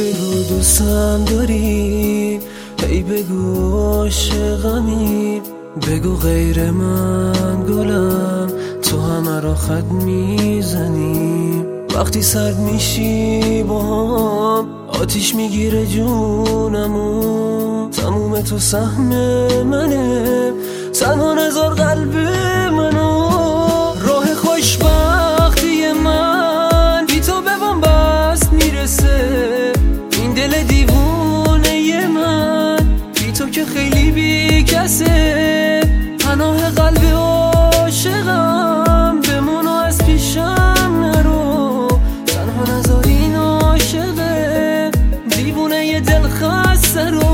بگو دوستم داری، هی بگو عاشقمی، بگو غیر من گلم تو همه را خط میزنی. وقتی سرد میشی با هم آتیش میگیره جونمو، تموم تو سهم منه، تنها نذار قلب منو. راه خوشبختی من بی تو به بنبست میرسه، این دل دیوونه من بی تو که خیلی بی کسه. پناه قلب عاشقم بمون و از پیشم نرو، تنها نذار این عاشقه دیوونه ی دل خسته رو.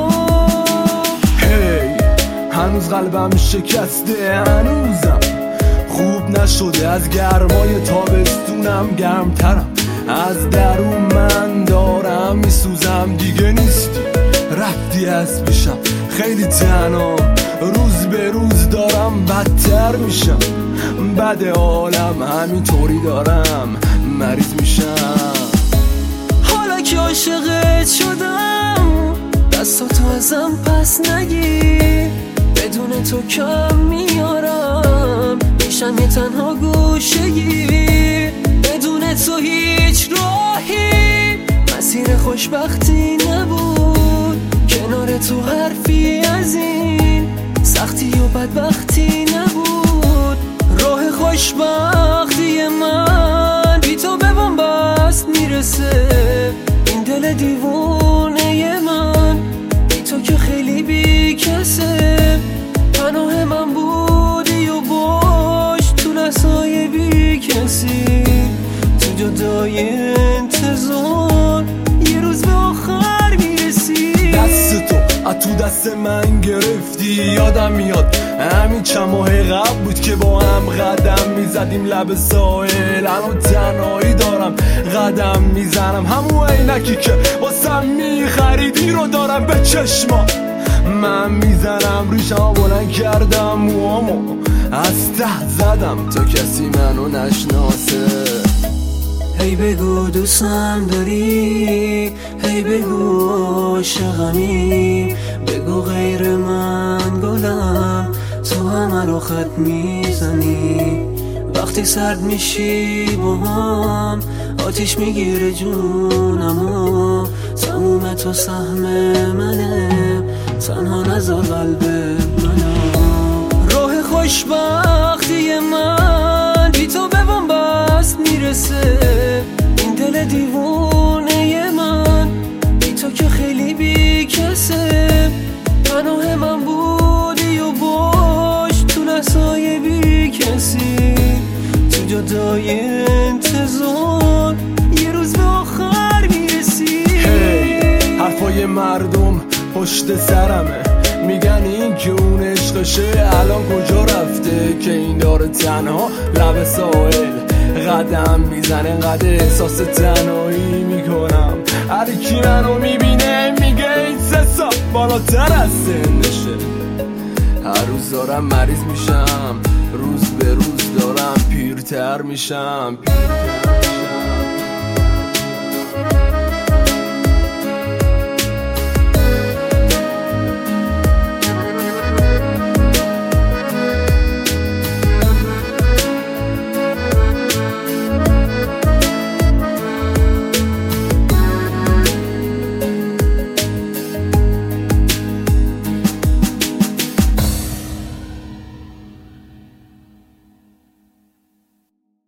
هنوز قلبم شکسته، هنوزم خوب نشده، از گرمای تابستونم گرمترم، از درون من دارم میسوزم. دیگه نیستی رفتی از پیشم، خیلی تنها روز به روز دارم بدتر میشم. بد عالم همینطوری دارم مریض میشم. حالا که عاشقت شدم دستاتو ازم پس نگیر، بدون تو کم میارم میشم یه تنها گوشگی. بدون تو هیچ راهی مسیر خوشبختی نبود، کنار تو حرفی از این سختی و بدبختی نبود. راه خوشبختی من بی تو به بنبست میرسه، این دل دیوونه من بی تو که خیلی بی کسه. پناه من بودی و باش تو لحظه‌های بی کسی، تو جدای انتظار یه روز به آخر میرسی. دست تو تو دست من گرفتی، یادم میاد همین چند ماه قبل بود که با هم قدم میزدیم لب ساحل. الان تنهایی دارم قدم میزنم، همون عینکی که واسم میخریدی رو دارم به چشما من میزنم. ریشمو بلند کردم موامو از ته زدم تا کسی منو نشناسه. هی بگو دوستم داری، هی بگو عاشقمی، بگو غیر من گلم تو همه رو خط میزنی. وقتی سرد میشی با هم آتیش میگیره جونمو، تموم تو سهم منه، تنها نذار قلب منو. راه خوشبختی من بی تو به بنبست میرسه، این دل دیوونه من بی تو که خیلی بی کسه. پناه من بودی و باش تو لحظه‌های بی کسی، تو جدای انتظار یه روز به آخر میرسی. حرفای مردم پشت سرمه، میگن این که اون عشقشه الان کجا رفته، که این داره تنها لب ساحل قدم میزنه. انقدر احساس تنهایی میکنم، هر کی منو میبینه میگه این 3 سال بالاتر از سنشه. هر روز دارم مریض میشم، روز به روز دارم پیرتر میشم.